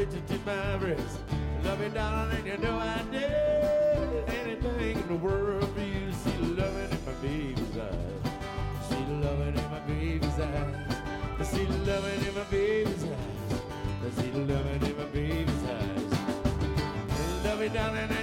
reach it to my breast. Love you, darling, and you know I'd do anything in the world for you. See the loving in my baby's eyes. See the loving in my baby's eyes. See the loving in my baby's eyes. See the loving in my baby's eyes. Love you, darling.